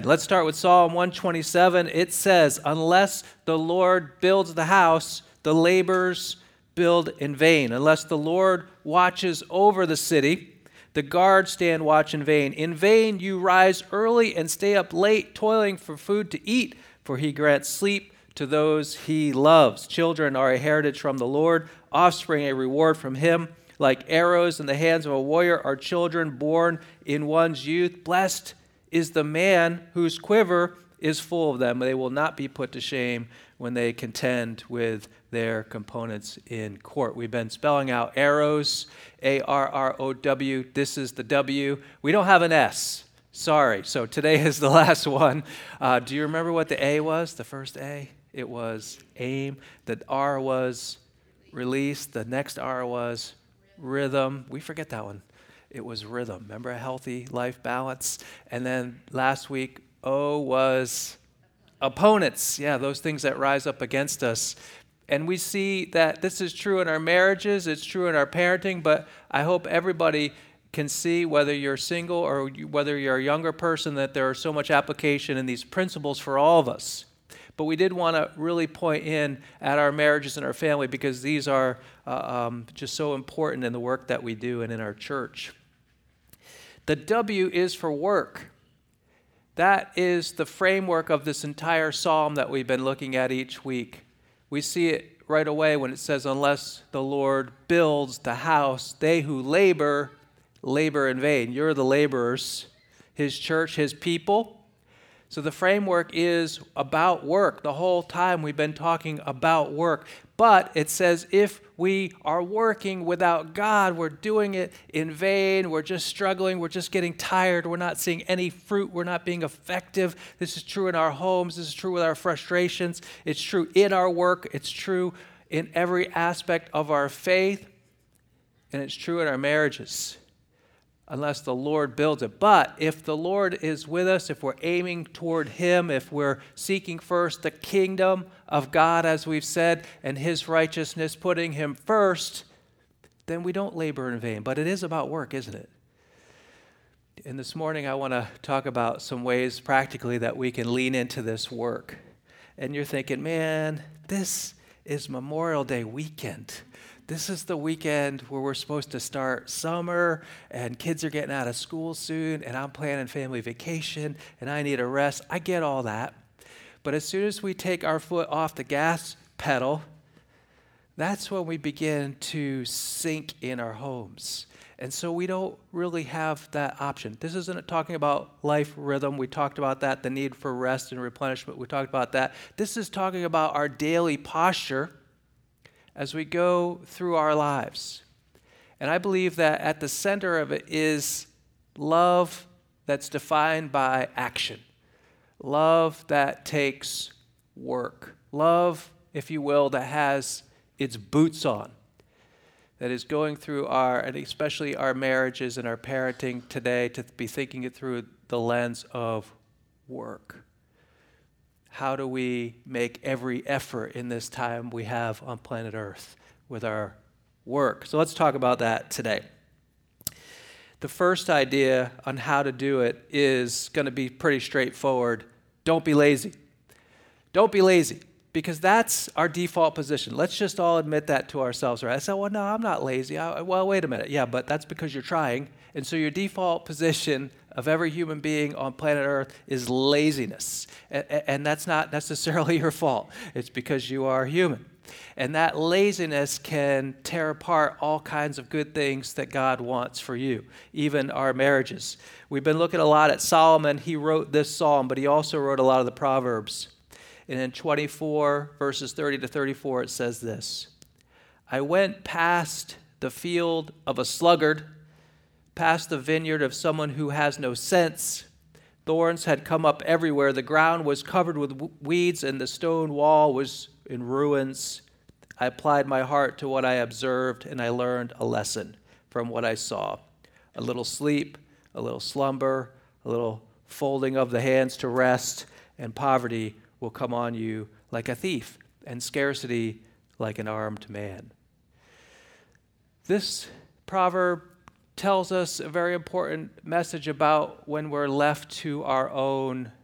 Let's start with Psalm 127. It says, unless the Lord builds the house, the laborers build in vain. Unless the Lord watches over the city, the guards stand watch in vain. In vain you rise early and stay up late, toiling for food to eat, for he grants sleep to those he loves. Children are a heritage from the Lord, offspring a reward from him. Like arrows in the hands of a warrior are children born in one's youth. Blessed is the man whose quiver is full of them. They will not be put to shame when they contend with their components in court. We've been spelling out arrows, A-R-R-O-W. This is the W. We don't have an S. Sorry. So today is the last one. Do you remember what the A was, the first A? It was aim. The R was release. The next R was rhythm. We forget that one. It was rhythm. Remember, a healthy life balance? And then last week, O was opponents. Yeah, those things that rise up against us. And we see that this is true in our marriages, it's true in our parenting, but I hope everybody can see, whether you're single or whether you're a younger person, that there is so much application in these principles for all of us. But we did want to really point in at our marriages and our family, because these are just so important in the work that we do and in our church. The W is for work. That is the framework of this entire psalm that we've been looking at each week. We see it right away when it says, unless the Lord builds the house, they who labor in vain. You're the laborers, his church, his people. So the framework is about work. The whole time we've been talking about work. But it says if we are working without God, we're doing it in vain. We're just struggling. We're just getting tired. We're not seeing any fruit. We're not being effective. This is true in our homes. This is true with our frustrations. It's true in our work. It's true in every aspect of our faith. And it's true in our marriages, unless the Lord builds it. But if the Lord is with us, if we're aiming toward him, if we're seeking first the kingdom of God, as we've said, and his righteousness, putting him first, then we don't labor in vain. But it is about work, isn't it? And this morning I want to talk about some ways practically that we can lean into this work. And you're thinking, man, this is Memorial Day weekend. This is the weekend where we're supposed to start summer, and kids are getting out of school soon, and I'm planning family vacation, and I need a rest. I get all that. But as soon as we take our foot off the gas pedal, that's when we begin to sink in our homes. And so we don't really have that option. This isn't talking about life rhythm. We talked about that, the need for rest and replenishment. We talked about that. This is talking about our daily posture as we go through our lives. And I believe that at the center of it is love that's defined by action. Love that takes work. Love, if you will, that has its boots on. That is going through and especially our marriages and our parenting today, to be thinking it through the lens of work. How do we make every effort in this time we have on planet Earth with our work? So let's talk about that today. The first idea on how to do it is going to be pretty straightforward. Don't be lazy. Don't be lazy, because that's our default position. Let's just all admit that to ourselves, right? I said, well, no, I'm not lazy. Well, wait a minute. Yeah, but that's because you're trying. And so your default position of every human being on planet Earth is laziness. And that's not necessarily your fault. It's because you are human. And that laziness can tear apart all kinds of good things that God wants for you, even our marriages. We've been looking a lot at Solomon. He wrote this psalm, but he also wrote a lot of the Proverbs. And in 24, verses 30 to 34, it says this: I went past the field of a sluggard, past the vineyard of someone who has no sense. Thorns had come up everywhere. The ground was covered with weeds, and the stone wall was in ruins. I applied my heart to what I observed, and I learned a lesson from what I saw. A little sleep, a little slumber, a little folding of the hands to rest, and poverty will come on you like a thief, and scarcity like an armed man. This proverb tells us a very important message about when we're left to our own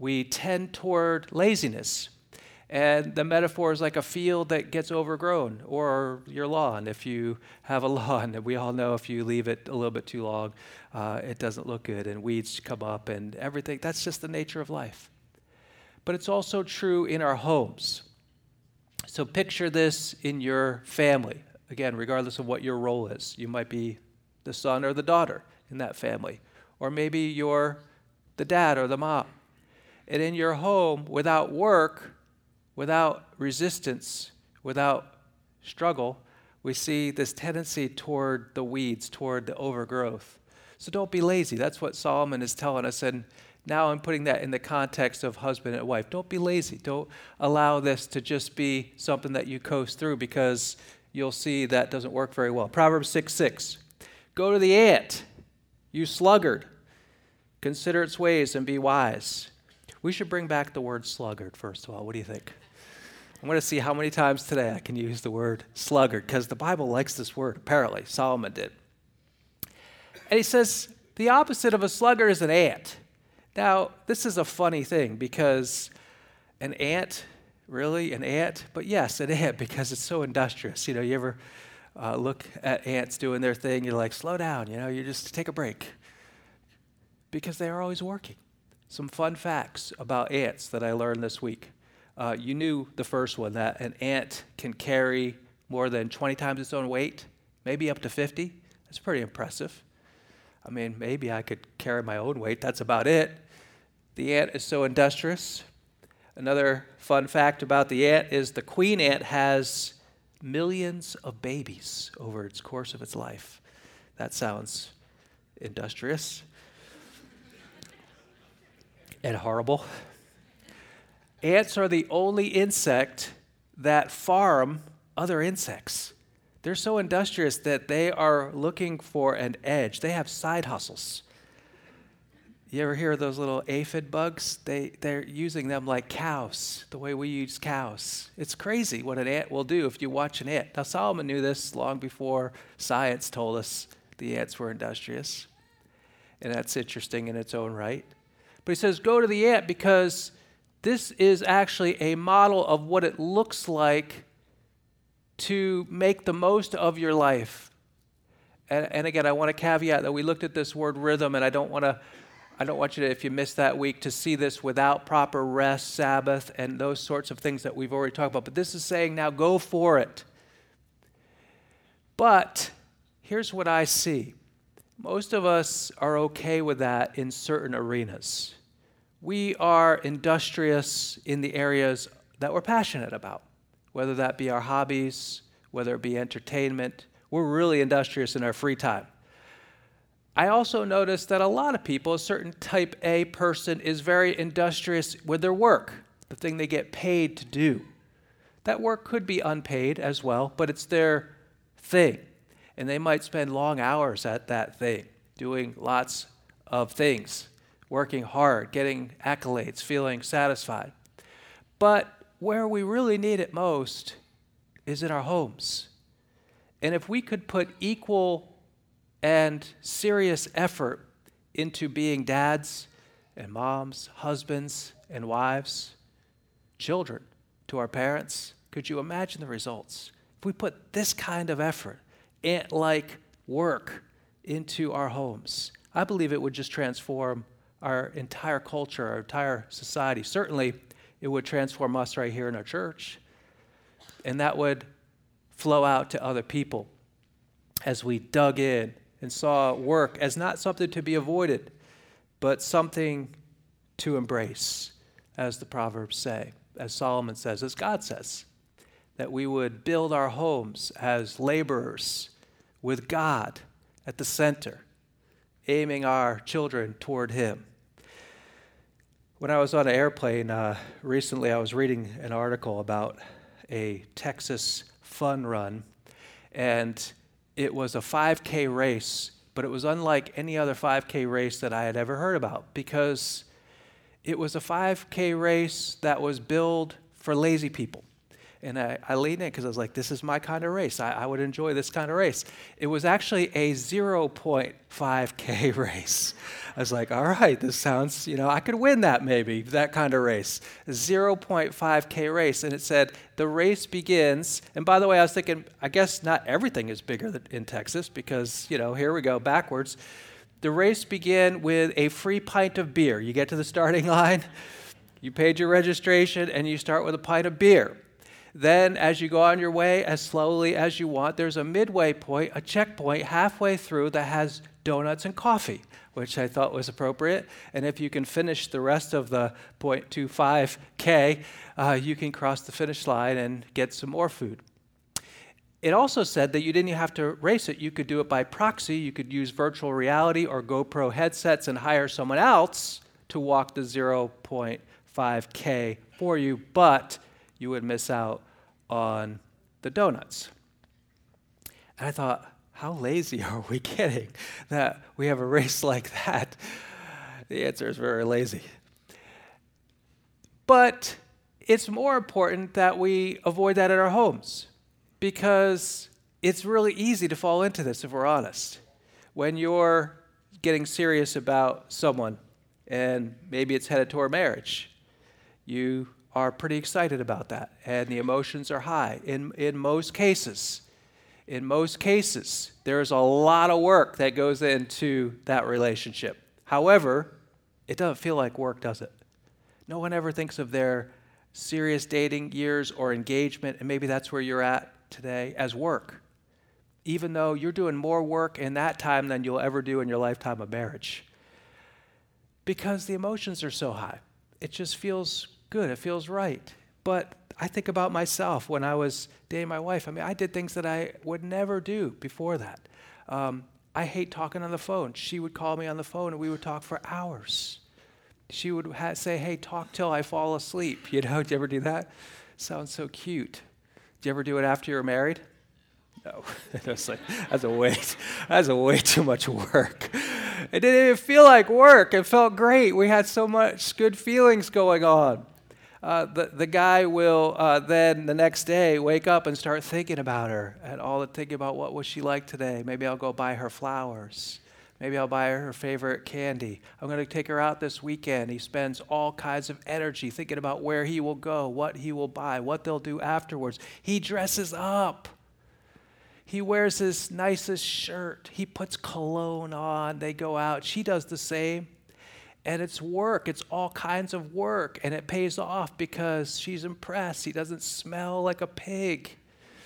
we tend toward laziness. And the metaphor is like a field that gets overgrown, or your lawn. If you have a lawn, and we all know if you leave it a little bit too long, it doesn't look good, and weeds come up and everything. That's just the nature of life. But it's also true in our homes. So picture this in your family. Again, regardless of what your role is. You might be the son or the daughter in that family. Or maybe you're the dad or the mom. And in your home, without work, without resistance, without struggle, we see this tendency toward the weeds, toward the overgrowth. So don't be lazy. That's what Solomon is telling us. And now I'm putting that in the context of husband and wife. Don't be lazy. Don't allow this to just be something that you coast through, because you'll see that doesn't work very well. Proverbs 6:6. Go to the ant, you sluggard. Consider its ways and be wise. We should bring back the word sluggard, first of all. What do you think? I'm going to see how many times today I can use the word sluggard, because the Bible likes this word, apparently. Solomon did. And he says, the opposite of a sluggard is an ant. Now, this is a funny thing, because an ant, really, an ant? But yes, an ant, because it's so industrious. You ever look at ants doing their thing, you're like, slow down, you just take a break. Because they are always working. Some fun facts about ants that I learned this week. You knew the first one, that an ant can carry more than 20 times its own weight, maybe up to 50. That's pretty impressive. I mean, maybe I could carry my own weight. That's about it. The ant is so industrious. Another fun fact about the ant is the queen ant has millions of babies over its course of its life. That sounds industrious and horrible. Ants are the only insect that farm other insects. They're so industrious that they are looking for an edge. They have side hustles. You ever hear of those little aphid bugs? They're using them like cows, the way we use cows. It's crazy what an ant will do if you watch an ant. Now, Solomon knew this long before science told us the ants were industrious. And that's interesting in its own right. But he says, go to the ant, because this is actually a model of what it looks like to make the most of your life. And again, I want to caveat that we looked at this word rhythm, and I don't want you to, if you missed that week, to see this without proper rest, Sabbath, and those sorts of things that we've already talked about. But this is saying, now go for it. But here's what I see. Most of us are okay with that in certain arenas. We are industrious in the areas that we're passionate about, whether that be our hobbies, whether it be entertainment. We're really industrious in our free time. I also notice that a lot of people, a certain type A person, is very industrious with their work, the thing they get paid to do. That work could be unpaid as well, but it's their thing. And they might spend long hours at that thing, doing lots of things, working hard, getting accolades, feeling satisfied. But where we really need it most is in our homes. And if we could put equal and serious effort into being dads and moms, husbands and wives, children to our parents, could you imagine the results? If we put this kind of effort, ant-like work, into our homes, I believe it would just transform our entire culture, our entire society. Certainly, it would transform us right here in our church, and that would flow out to other people as we dug in and saw work as not something to be avoided, but something to embrace, as the Proverbs say, as Solomon says, as God says, that we would build our homes as laborers with God at the center, aiming our children toward Him. When I was on an airplane recently, I was reading an article about a Texas fun run, and it was a 5K race, but it was unlike any other 5K race that I had ever heard about, because it was a 5K race that was billed for lazy people. And I leaned in because I was like, this is my kind of race. I would enjoy this kind of race. It was actually a 0.5K race. I was like, all right, this sounds, I could win that maybe, that kind of race. A 0.5K race. And it said, the race begins. And by the way, I was thinking, I guess not everything is bigger in Texas because, here we go, backwards. The race began with a free pint of beer. You get to the starting line, you paid your registration, and you start with a pint of beer. Then, as you go on your way as slowly as you want, there's a midway point, a checkpoint halfway through that has donuts and coffee, which I thought was appropriate. And if you can finish the rest of the 0.25K, you can cross the finish line and get some more food. It also said that you didn't have to race it. You could do it by proxy. You could use virtual reality or GoPro headsets and hire someone else to walk the 0.5K for you, but you would miss out on the donuts. And I thought, how lazy are we getting that we have a race like that? The answer is very lazy. But it's more important that we avoid that in our homes, because it's really easy to fall into this if we're honest. When you're getting serious about someone and maybe it's headed toward marriage, you are pretty excited about that and the emotions are high. In most cases, there's a lot of work that goes into that relationship. However, it doesn't feel like work, does it? No one ever thinks of their serious dating years or engagement, and maybe that's where you're at today, as work, even though you're doing more work in that time than you'll ever do in your lifetime of marriage, because the emotions are so high. It just feels good. It feels right. But I think about myself when I was dating my wife. I did things that I would never do before that. I hate talking on the phone. She would call me on the phone and we would talk for hours. She would say, hey, talk till I fall asleep. Did you ever do that? Sounds so cute. Did you ever do it after you were married? No. That's way too much work. It didn't even feel like work. It felt great. We had so much good feelings going on. The guy will then the next day wake up and start thinking about her and thinking about what was she like today. Maybe I'll go buy her flowers. Maybe I'll buy her favorite candy. I'm going to take her out this weekend. He spends all kinds of energy thinking about where he will go, what he will buy, what they'll do afterwards. He dresses up. He wears his nicest shirt. He puts cologne on. They go out. She does the same. And it's work. It's all kinds of work. And it pays off because she's impressed. He doesn't smell like a pig.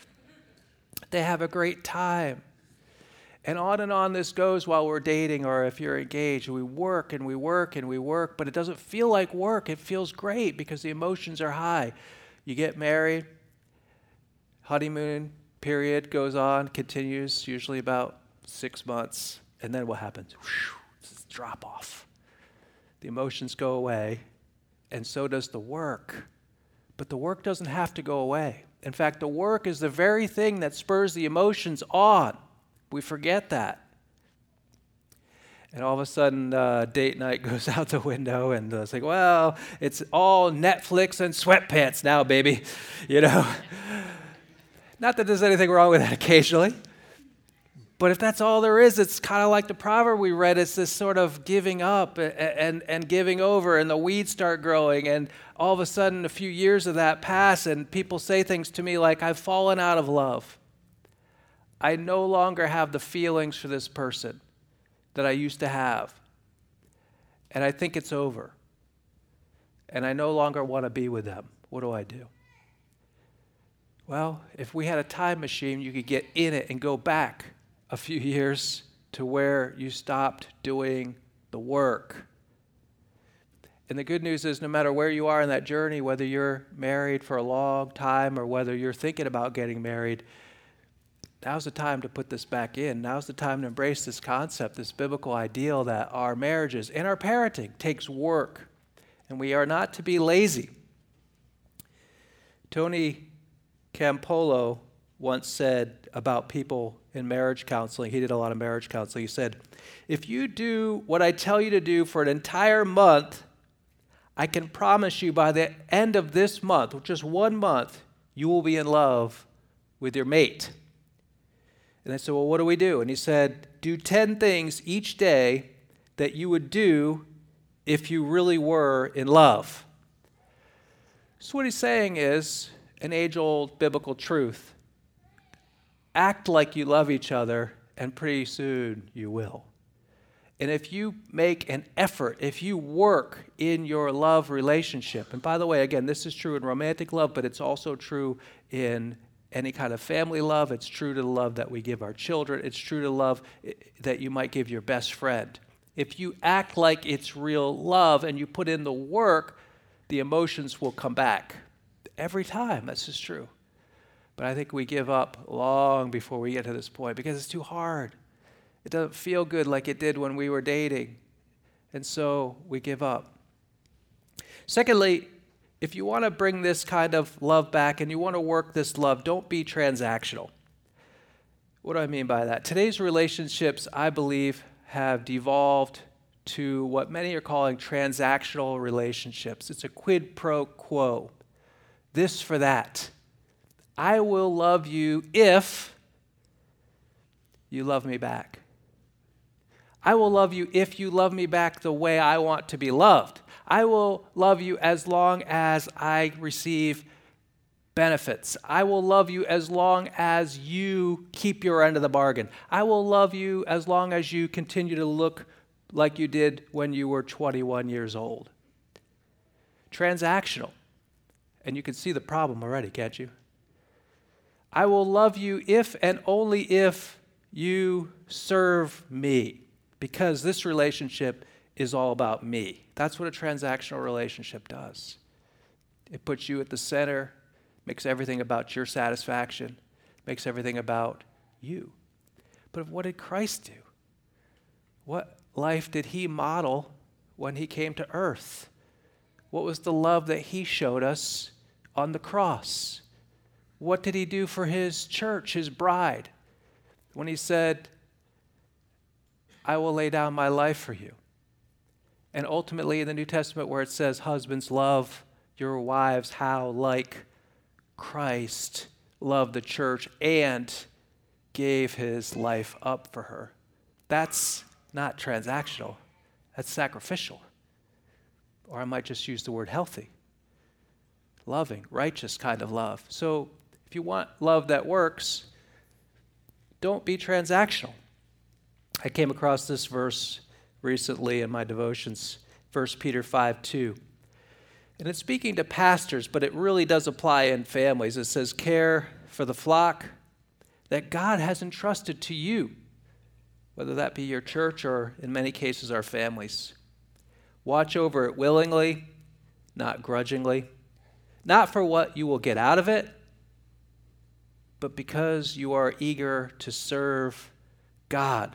They have a great time. And on this goes while we're dating or if you're engaged. We work and we work and we work, but it doesn't feel like work. It feels great because the emotions are high. You get married, honeymoon period goes on, continues usually about 6 months, and then what happens? It's a drop off. The emotions go away, and so does the work. But the work doesn't have to go away. In fact, the work is the very thing that spurs the emotions on. We forget that. And all of a sudden, date night goes out the window, and it's like, well, it's all Netflix and sweatpants now, baby. Not that there's anything wrong with that occasionally. But if that's all there is, it's kind of like the proverb we read. It's this sort of giving up and giving over, and the weeds start growing. And all of a sudden, a few years of that pass, and people say things to me like, I've fallen out of love. I no longer have the feelings for this person that I used to have. And I think it's over. And I no longer want to be with them. What do I do? Well, if we had a time machine, you could get in it and go back a few years to where you stopped doing the work. And the good news is no matter where you are in that journey, whether you're married for a long time or whether you're thinking about getting married, now's the time to put this back in. Now's the time to embrace this concept, this biblical ideal that our marriages and our parenting takes work, and we are not to be lazy. Tony Campolo once said about people in marriage counseling, he did a lot of marriage counseling, he said, if you do what I tell you to do for an entire month, I can promise you by the end of this month, just 1 month, you will be in love with your mate. And I said, well, what do we do? And he said, do 10 things each day that you would do if you really were in love. So what he's saying is an age-old biblical truth. Act like you love each other, and pretty soon you will. And if you make an effort, if you work in your love relationship, and by the way, again, this is true in romantic love, but it's also true in any kind of family love. It's true to the love that we give our children. It's true to love that you might give your best friend. If you act like it's real love and you put in the work, the emotions will come back. Every time, this is true. But I think we give up long before we get to this point because it's too hard. It doesn't feel good like it did when we were dating. And so we give up. Secondly, if you want to bring this kind of love back and you want to work this love, don't be transactional. What do I mean by that? Today's relationships, I believe, have devolved to what many are calling transactional relationships. It's a quid pro quo. This for that. I will love you if you love me back. I will love you if you love me back the way I want to be loved. I will love you as long as I receive benefits. I will love you as long as you keep your end of the bargain. I will love you as long as you continue to look like you did when you were 21 years old. Transactional. And you can see the problem already, can't you? I will love you if and only if you serve me, because this relationship is all about me. That's what a transactional relationship does. It puts you at the center, makes everything about your satisfaction, makes everything about you. But what did Christ do? What life did he model when he came to earth? What was the love that he showed us on the cross? What did he do for his church, his bride, when he said, I will lay down my life for you? And ultimately in the New Testament where it says, husbands, love your wives, how like Christ loved the church and gave his life up for her. That's not transactional. That's sacrificial. Or I might just use the word healthy. Loving, righteous kind of love. So if you want love that works, don't be transactional. I came across this verse recently in my devotions, 1 Peter 5:2. And it's speaking to pastors, but it really does apply in families. It says, care for the flock that God has entrusted to you, whether that be your church or in many cases our families. Watch over it willingly, not grudgingly, not for what you will get out of it, but because you are eager to serve God.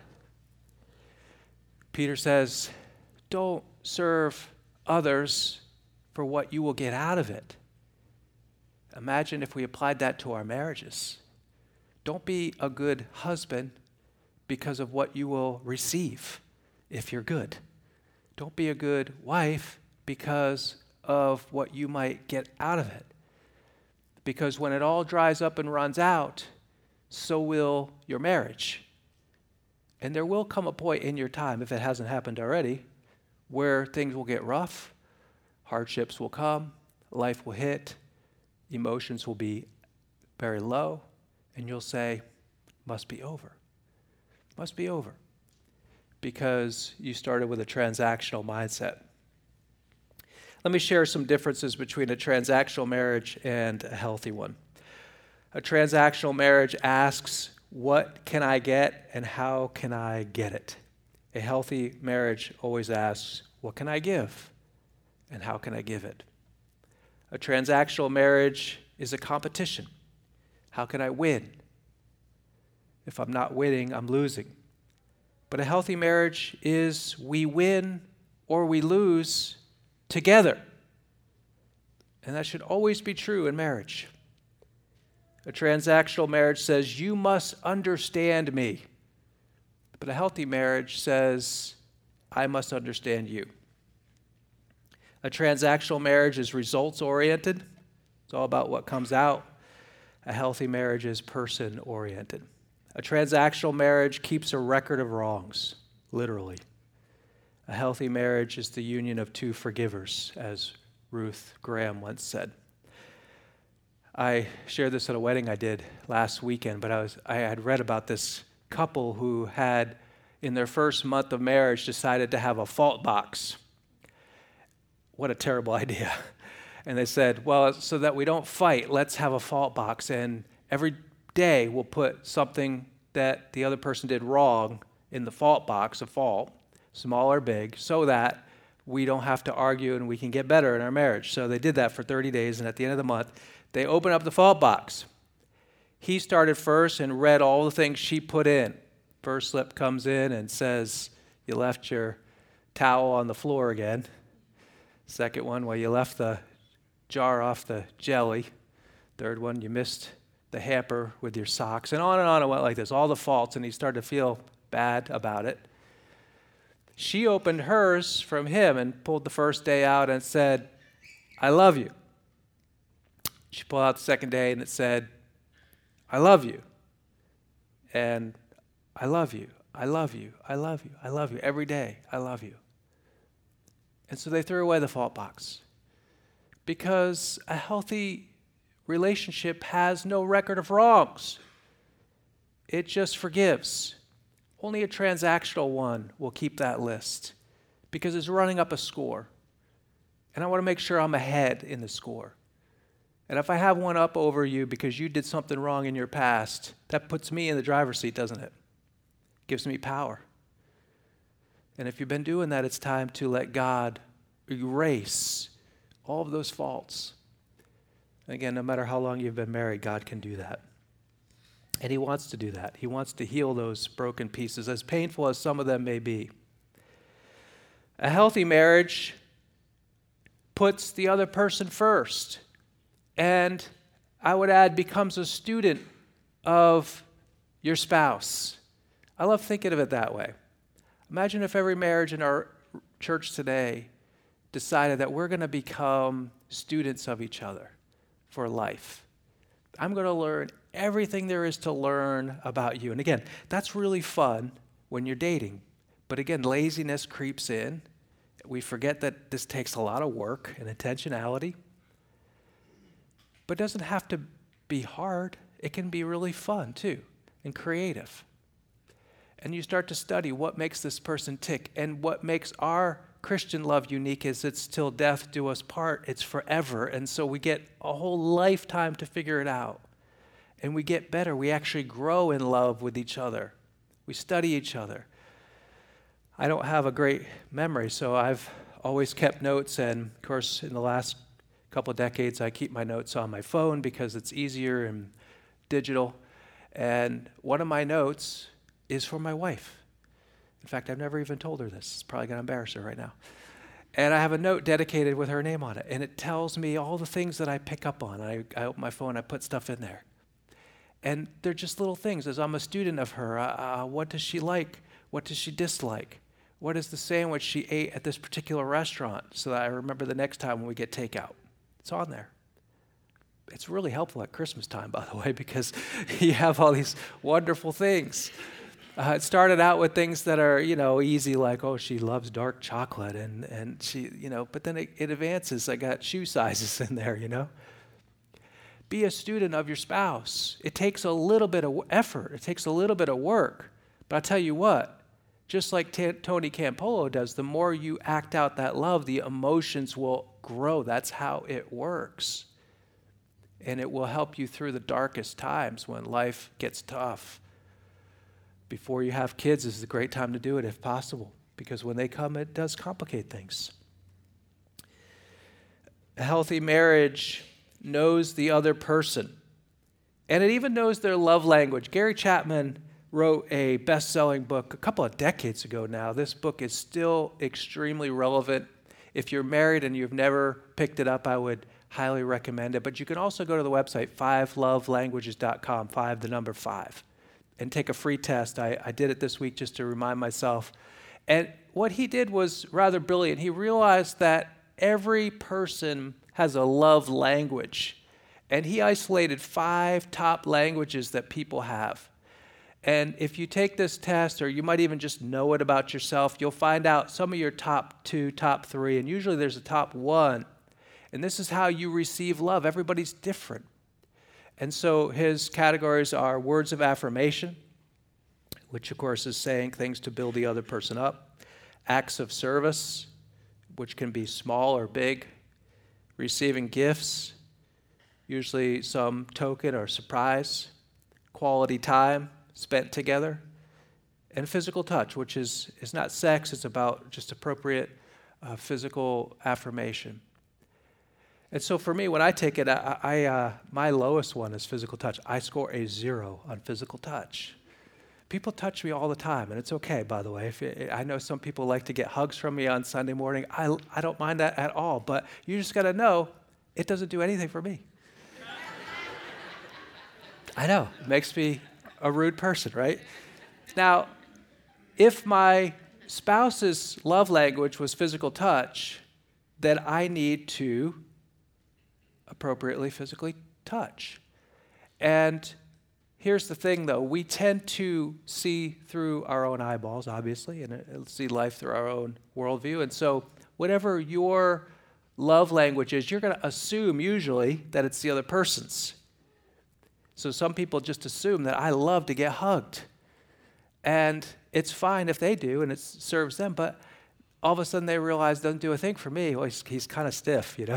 Peter says, don't serve others for what you will get out of it. Imagine if we applied that to our marriages. Don't be a good husband because of what you will receive if you're good. Don't be a good wife because of what you might get out of it. Because when it all dries up and runs out, so will your marriage. And there will come a point in your time, if it hasn't happened already, where things will get rough, hardships will come, life will hit, emotions will be very low, and you'll say, must be over. Must be over. Because you started with a transactional mindset. Let me share some differences between a transactional marriage and a healthy one. A transactional marriage asks, what can I get and how can I get it? A healthy marriage always asks, what can I give and how can I give it? A transactional marriage is a competition. How can I win? If I'm not winning, I'm losing. But a healthy marriage is we win or we lose together. And that should always be true in marriage. A transactional marriage says, you must understand me. But a healthy marriage says, I must understand you. A transactional marriage is results-oriented. It's all about what comes out. A healthy marriage is person-oriented. A transactional marriage keeps a record of wrongs, literally. A healthy marriage is the union of two forgivers, as Ruth Graham once said. I shared this at a wedding I did last weekend, but I had read about this couple who had, in their first month of marriage, decided to have a fault box. What a terrible idea. And they said, well, so that we don't fight, let's have a fault box, and every day we'll put something that the other person did wrong in the fault box, a fault, small or big, so that we don't have to argue and we can get better in our marriage. So they did that for 30 days, and at the end of the month, they opened up the fault box. He started first and read all the things she put in. First slip comes in and says, you left your towel on the floor again. Second one, well, you left the jar off the jelly. Third one, you missed the hamper with your socks. And on it went like this, all the faults, and he started to feel bad about it. She opened hers from him and pulled the first day out and said, I love you. She pulled out the second day and it said, I love you. And I love you. I love you. I love you. I love you. Every day, I love you. And so they threw away the fault box. Because a healthy relationship has no record of wrongs. It just forgives. Only a transactional one will keep that list because it's running up a score. And I want to make sure I'm ahead in the score. And if I have one up over you because you did something wrong in your past, that puts me in the driver's seat, doesn't it? Gives me power. And if you've been doing that, it's time to let God erase all of those faults. Again, no matter how long you've been married, God can do that. And he wants to do that. He wants to heal those broken pieces, as painful as some of them may be. A healthy marriage puts the other person first. And I would add, becomes a student of your spouse. I love thinking of it that way. Imagine if every marriage in our church today decided that we're going to become students of each other for life. I'm going to learn everything there is to learn about you. And again, that's really fun when you're dating. But again, laziness creeps in. We forget that this takes a lot of work and intentionality. But it doesn't have to be hard. It can be really fun too and creative. And you start to study what makes this person tick. And what makes our Christian love unique is it's till death do us part. It's forever. And so we get a whole lifetime to figure it out. And we get better. We actually grow in love with each other. We study each other. I don't have a great memory, so I've always kept notes. And of course, in the last couple of decades, I keep my notes on my phone because it's easier and digital. And one of my notes is for my wife. In fact, I've never even told her this. It's probably going to embarrass her right now. And I have a note dedicated with her name on it. And it tells me all the things that I pick up on. I open my phone, I put stuff in there. And they're just little things. As I'm a student of her, what does she like? What does she dislike? What is the sandwich she ate at this particular restaurant so that I remember the next time when we get takeout? It's on there. It's really helpful at Christmas time, by the way, because you have all these wonderful things. It started out with things that are, easy, like, oh, she loves dark chocolate, and she, but then it advances. I got shoe sizes in there, Be a student of your spouse. It takes a little bit of effort. It takes a little bit of work. But I'll tell you what, just like Tony Campolo does, the more you act out that love, the emotions will grow. That's how it works. And it will help you through the darkest times when life gets tough. Before you have kids is a great time to do it if possible, because when they come, it does complicate things. A healthy marriage knows the other person, and it even knows their love language. Gary Chapman wrote a best-selling book a couple of decades ago now. This book is still extremely relevant. If you're married and you've never picked it up, I would highly recommend it. But you can also go to the website, 5lovelanguages.com, 5, and take a free test. I did it this week just to remind myself. And what he did was rather brilliant. He realized that every person has a love language. And he isolated 5 top languages that people have. And if you take this test, or you might even just know it about yourself, you'll find out some of your top 2, top 3, and usually there's a top 1. And this is how you receive love. Everybody's different. And so his categories are words of affirmation, which of course is saying things to build the other person up, acts of service, which can be small or big, receiving gifts, usually some token or surprise, quality time spent together, and physical touch, which is not sex, it's about just appropriate physical affirmation. And so for me, when I take it, my lowest one is physical touch. I score a 0 on physical touch. People touch me all the time, and it's okay, by the way. I know some people like to get hugs from me on Sunday morning. I don't mind that at all, but you just got to know it doesn't do anything for me. I know, it makes me a rude person, right? Now, if my spouse's love language was physical touch, then I need to appropriately physically touch. And here's the thing, though. We tend to see through our own eyeballs, obviously, and see life through our own worldview. And so whatever your love language is, you're going to assume usually that it's the other person's. So some people just assume that I love to get hugged. And it's fine if they do, and it serves them, but all of a sudden they realize it doesn't do a thing for me. Well, he's kind of stiff, you know.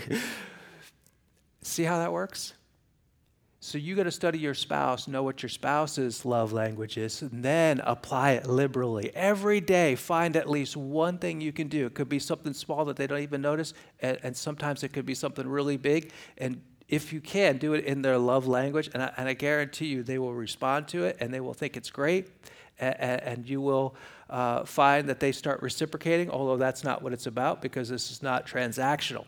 See how that works? So you got to study your spouse, know what your spouse's love language is, and then apply it liberally. Every day, find at least one thing you can do. It could be something small that they don't even notice, and sometimes it could be something really big. And if you can, do it in their love language, and I guarantee you they will respond to it, and they will think it's great, and you will find that they start reciprocating, although that's not what it's about, because this is not transactional.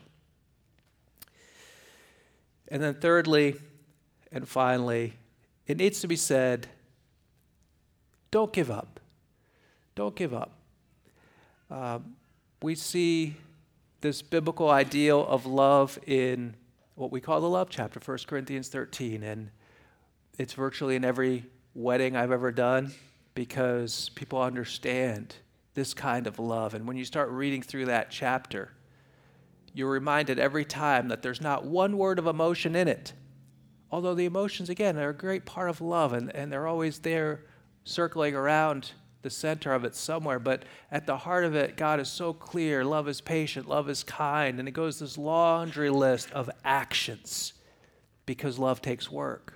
And then thirdly, and finally, it needs to be said, don't give up. Don't give up. We see this biblical ideal of love in what we call the love chapter, 1 Corinthians 13, and it's virtually in every wedding I've ever done because people understand this kind of love. And when you start reading through that chapter, you're reminded every time that there's not one word of emotion in it. Although the emotions, again, are a great part of love, and they're always there circling around the center of it somewhere. But at the heart of it, God is so clear. Love is patient. Love is kind. And it goes this laundry list of actions because love takes work.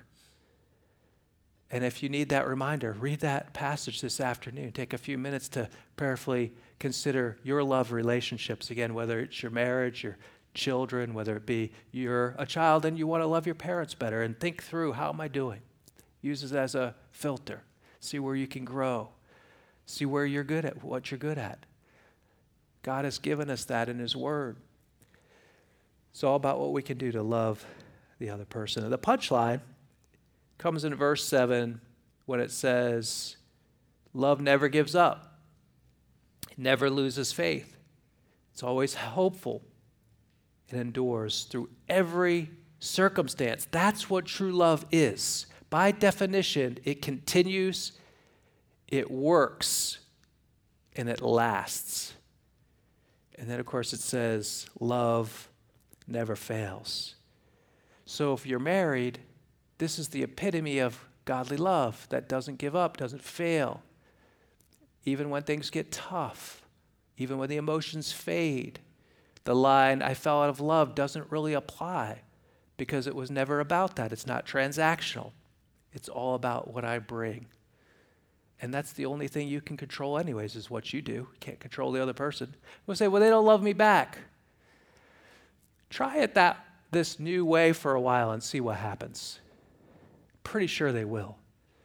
And if you need that reminder, read that passage this afternoon. Take a few minutes to prayerfully consider your love relationships. Again, whether it's your marriage, your children, whether it be you're a child and you want to love your parents better, and think through, how am I doing? Use it as a filter. See where you can grow. See where you're good at, what you're good at. God has given us that in His Word. It's all about what we can do to love the other person. And the punchline comes in verse 7 when it says, love never gives up. It never loses faith. It's always hopeful. It endures through every circumstance. That's what true love is. By definition, it continues, it works, and it lasts. And then, of course, it says, love never fails. So if you're married, this is the epitome of godly love that doesn't give up, doesn't fail. Even when things get tough, even when the emotions fade, the line, I fell out of love, doesn't really apply because it was never about that. It's not transactional. It's all about what I bring. And that's the only thing you can control anyways, is what you do. You can't control the other person. We'll say, well, they don't love me back. Try it this new way for a while and see what happens. Pretty sure they will.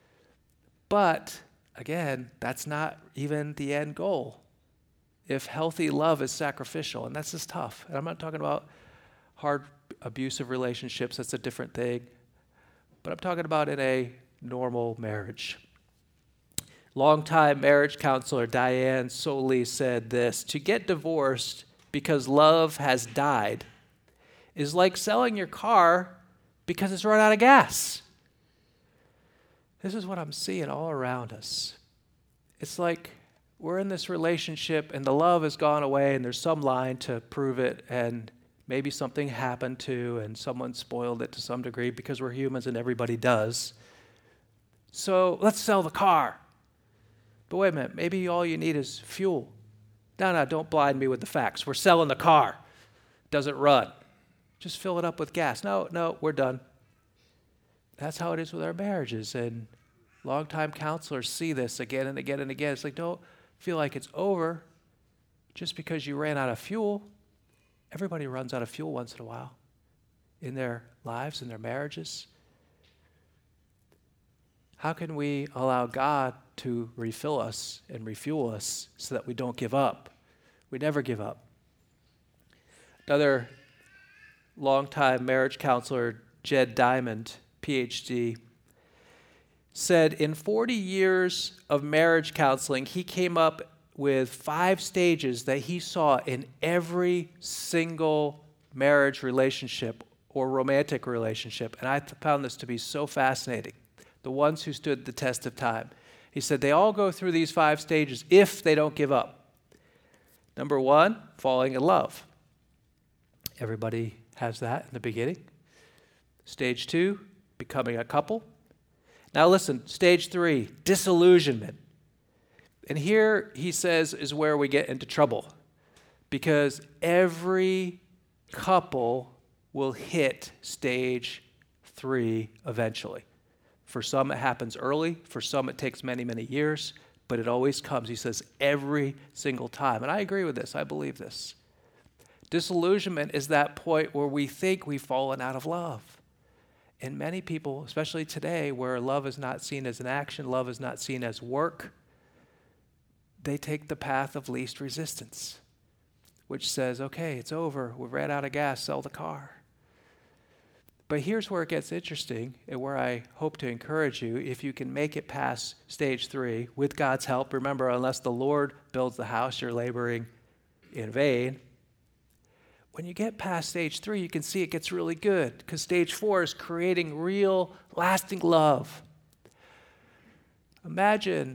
But, again, that's not even the end goal. If healthy love is sacrificial, and that's just tough. And I'm not talking about hard, abusive relationships. That's a different thing. But I'm talking about in a normal marriage. Longtime marriage counselor Diane Soley said this: to get divorced because love has died is like selling your car because it's run out of gas. This is what I'm seeing all around us. It's like we're in this relationship and the love has gone away and there's some line to prove it, and maybe something happened to and someone spoiled it to some degree because we're humans and everybody does. So let's sell the car. But wait a minute, maybe all you need is fuel. No, don't blind me with the facts. We're selling the car. Doesn't run. Just fill it up with gas. No, we're done. That's how it is with our marriages. And longtime counselors see this again and again and again. It's like, don't feel like it's over just because you ran out of fuel. Everybody runs out of fuel once in a while in their lives, in their marriages. How can we allow God to refill us and refuel us so that we don't give up? We never give up. Another longtime marriage counselor, Jed Diamond, PhD, said in 40 years of marriage counseling, he came up with 5 stages that he saw in every single marriage relationship or romantic relationship. And I found this to be so fascinating. The ones who stood the test of time. He said they all go through these 5 stages if they don't give up. Number 1, falling in love. Everybody has that in the beginning. Stage 2, becoming a couple. Now listen, stage 3, disillusionment. And here, he says, is where we get into trouble. Because every couple will hit stage 3 eventually. For some, it happens early. For some, it takes many, many years. But it always comes, he says, every single time. And I agree with this. I believe this. Disillusionment is that point where we think we've fallen out of love. And many people, especially today, where love is not seen as an action, love is not seen as work, they take the path of least resistance, which says, okay, it's over. We ran out of gas. Sell the car. But here's where it gets interesting and where I hope to encourage you. If you can make it past stage 3 with God's help, remember, unless the Lord builds the house, you're laboring in vain. When you get past stage 3, you can see it gets really good because stage 4 is creating real, lasting love. Imagine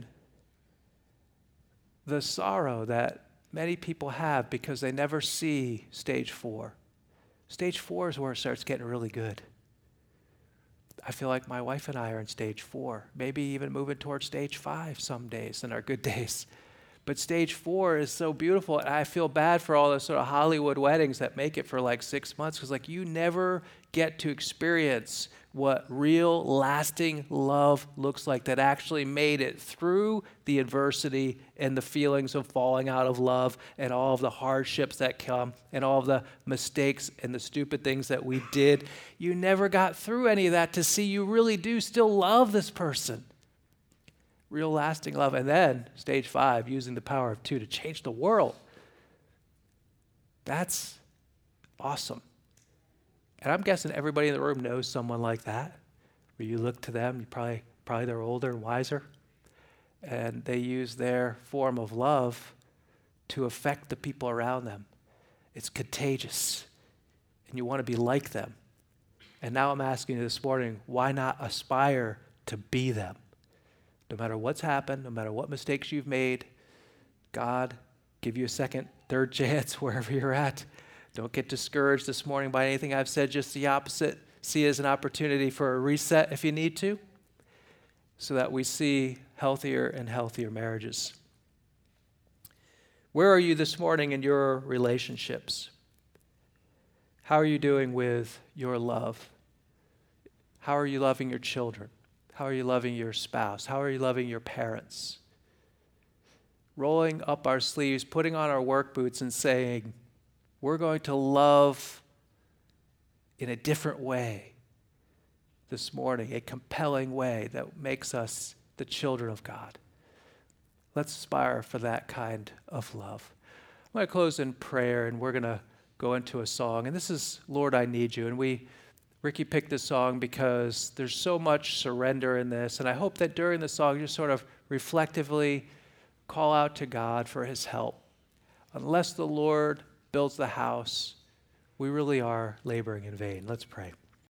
the sorrow that many people have because they never see stage 4. Stage 4 is where it starts getting really good. I feel like my wife and I are in stage 4, maybe even moving towards stage 5 some days in our good days. But stage 4 is so beautiful, and I feel bad for all those sort of Hollywood weddings that make it for like 6 months, because like you never get to experience what real lasting love looks like, that actually made it through the adversity and the feelings of falling out of love and all of the hardships that come and all of the mistakes and the stupid things that we did. You never got through any of that to see you really do still love this person. Real lasting love. And then stage 5, using the power of 2 to change the world. That's awesome. And I'm guessing everybody in the room knows someone like that, where you look to them, you probably they're older and wiser, and they use their form of love to affect the people around them. It's contagious, and you want to be like them. And now I'm asking you this morning, why not aspire to be them? No matter what's happened, no matter what mistakes you've made, God give you a second, third chance wherever you're at. Don't get discouraged this morning by anything I've said, just the opposite. See it as an opportunity for a reset if you need to, so that we see healthier and healthier marriages. Where are you this morning in your relationships? How are you doing with your love? How are you loving your children? How are you loving your spouse? How are you loving your parents? Rolling up our sleeves, putting on our work boots and saying, we're going to love in a different way this morning, a compelling way that makes us the children of God. Let's aspire for that kind of love. I'm going to close in prayer, and we're going to go into a song. And this is Lord, I Need You. And Ricky picked this song because there's so much surrender in this. And I hope that during the song, you sort of reflectively call out to God for his help. Unless the Lord builds the house, we really are laboring in vain. Let's pray.